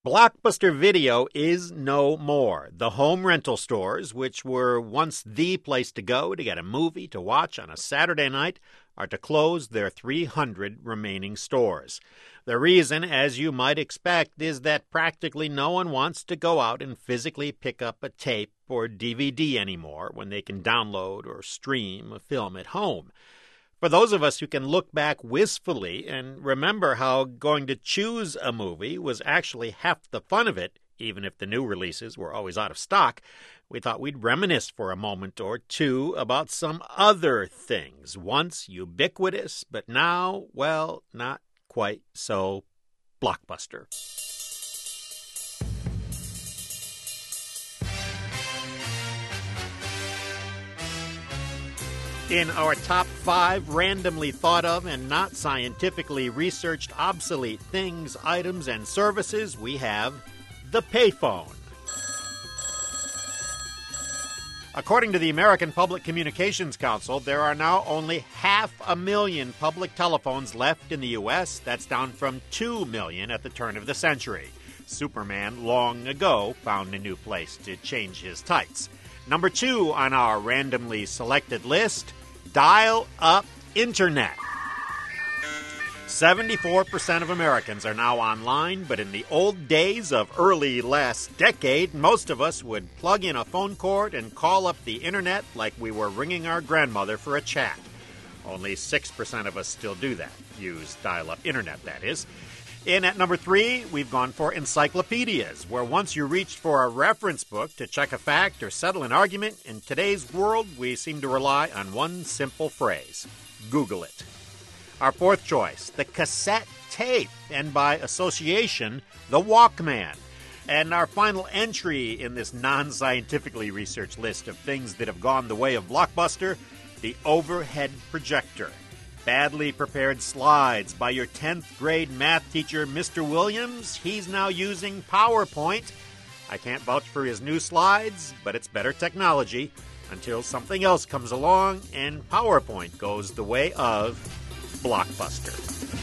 Blockbuster Video is no more. The home rental stores, which were once the place to go to get a movie to watch on a Saturday night, are to close their 300 remaining stores. The reason, as you might expect, is that practically no one wants to go out and physically pick up a tape or DVD anymore when they can download or stream a film at home. For those of us who can look back wistfully and remember how going to choose a movie was actually half the fun of it, even if the new releases were always out of stock, we thought we'd reminisce for a moment or two about some other things, once ubiquitous, but now, well, not quite so blockbuster. In our top 5 randomly thought of and not scientifically researched obsolete things, items, and services, we have the payphone. According to the American Public Communications Council, there are now only 500,000 public telephones left in the U.S. That's down from 2 million at the turn of the century. Superman long ago found a new place to change his tights. Number 2 on our randomly selected list, dial-up internet. 74% of Americans are now online, but in the old days of early last decade, most of us would plug in a phone cord and call up the internet like we were ringing our grandmother for a chat. Only 6% of us still do that. Use dial-up internet, that is. In at number 3, we've gone for encyclopedias, where once you reached for a reference book to check a fact or settle an argument, in today's world we seem to rely on one simple phrase: Google it. Our 4th choice, the cassette tape, and by association, the Walkman. And our final entry in this non-scientifically researched list of things that have gone the way of Blockbuster, the overhead projector. Badly prepared slides by your 10th grade math teacher, Mr. Williams. He's now using PowerPoint. I can't vouch for his new slides, but it's better technology until something else comes along and PowerPoint goes the way of Blockbuster.